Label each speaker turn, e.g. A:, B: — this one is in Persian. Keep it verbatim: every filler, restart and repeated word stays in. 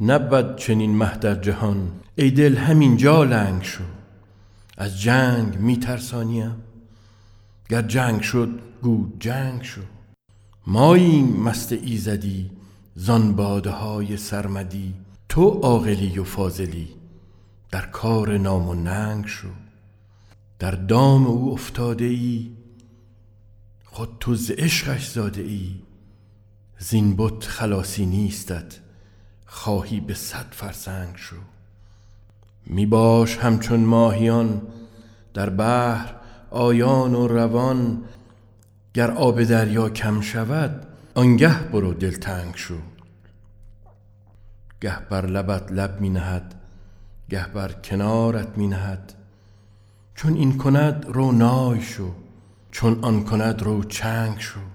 A: نبود چنین مه در جهان، ای دل همین جا لنگ شو. از جنگ می ترسانیم، گر جنگ شد گو جنگ شو. ماییم مست ایزدی زان باده های سرمدی، تو عاقلی و فاضلی در کار نام و ننگ شو. در دام او افتاده ای، خود تو ز عشقش زاده ای. زین بت خلاصی نیستت، خواهی به صد فرسنگ شو. می باش همچون ماهیان در بحر آیان و روان، گر آب دریا کم شود آنگه برو دلتنگ شو. گه بر لبت لب می نهد، گه بر کنارت می نهد. چون این کند رو نای شو، چون آن کند رو چنگ شو.